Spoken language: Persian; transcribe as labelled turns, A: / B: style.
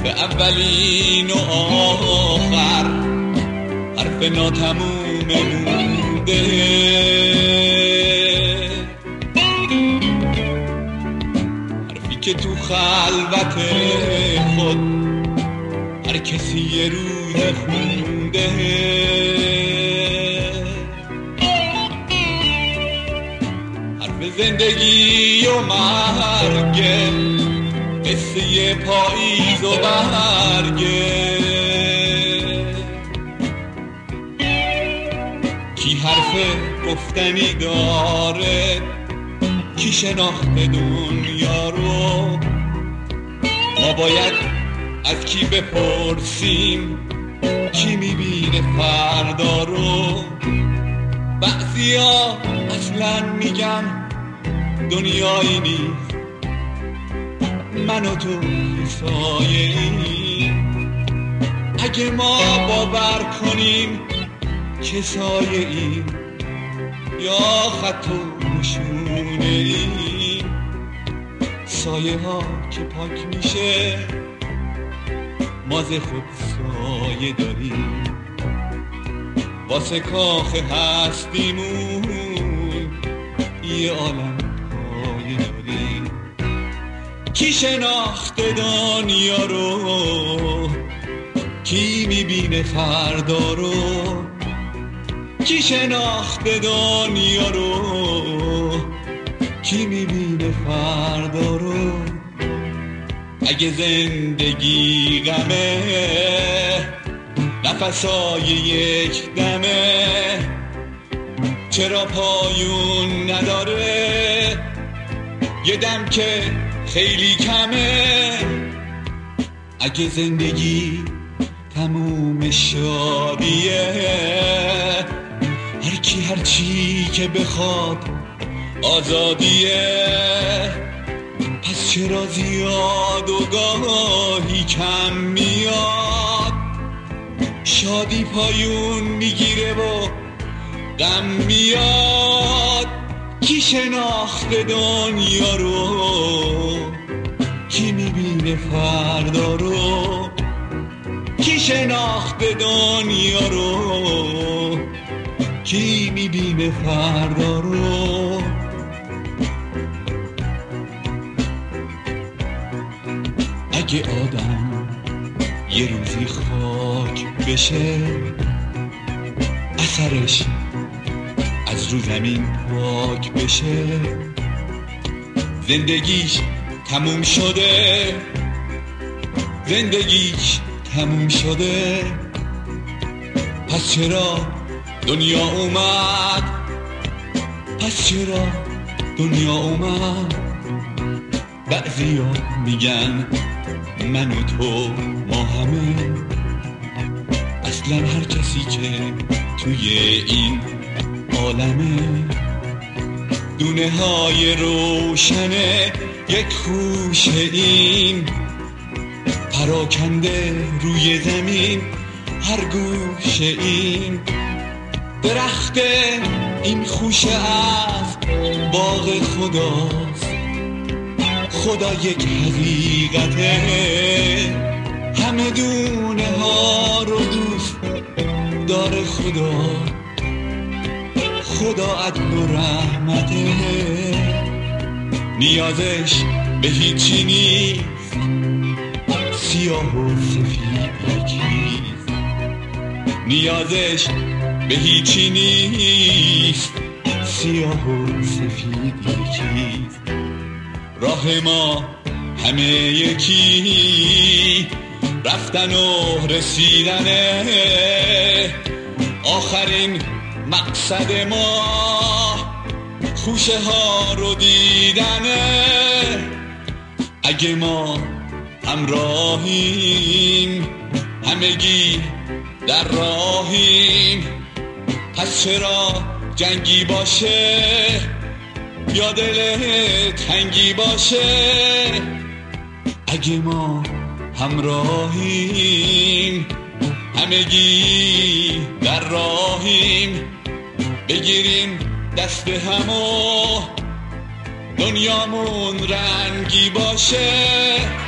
A: اولین و آخر حرف ناتموم مونده، حرفی که تو خلوت خود هر کسی یه روز خونده، حرف زندگی و مرگه، قصه پاییز و برگه، کی حرف گفتنی داره، کی شناخته دنیا رو، ما باید از کی بپرسیم کی میبینه فردا رو. بعضیا اصلا میگن دنیایی نیست، من و تو سایه ای، اگه ما باور کنیم که سایه ای یا خط و نشونه ای، سایه ها که پاک میشه ما ز خود سایه داریم، واسه کاخ هستیمون یه عالم پایه داریم. کی شناخته دنیا رو، کی میبینه فردا رو، کی شناخته دنیا رو، کی میبینه فردا رو. اگه زندگی غمه، نفسای یک دمه، چرا پایون نداره یه دم که خیلی کمه. اگه زندگی تموم شادیه، هر کی هر چی که بخواد آزادیه، پس چرا زیاد و گاهی کم میاد، شادی پایون میگیره و غم میاد. کی شناخته دنیا رو، کی میبینه فردا رو، کی شناخته دنیا رو، کی میبینه فردا رو. اگه آدم یه روزی خاک بشه، اثرش از رو زمین پاک بشه، زندگیش تموم شده، زندگیش تموم شده. پس چرا دنیا اومد، پس چرا دنیا اومد. بعضیا میگن من و تو ما همه، اصلا هر کسی که توی این عالمه دونه های روشنه یک خوشه این، پراکنده روی زمین هر گوشه این. درخت این خوشه از باغ خداست، خدا یک حقیقته، همه دونه ها رو دوست داره خدا، خدا عدل و رحمته، نیازش به هیچی نیست، سیاه و سفید یکیست، نیازش به هیچی نیست، سیاه و سفید یکیست. راه ما همه یکی، رفتن و رسیدنه، آخرین مقصد ما خوشه ها رو دیدنه. اگه ما همراهیم، همگی در راهیم، پس چرا جنگی باشه یا دل تنگی باشه. اگه ما همراهیم، همگی در راهیم، بگیریم دست همو دنیامون رنگی باشه.